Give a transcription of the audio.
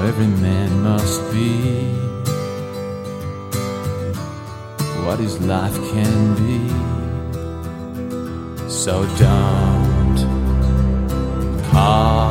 every man must be what his life can be. So don't call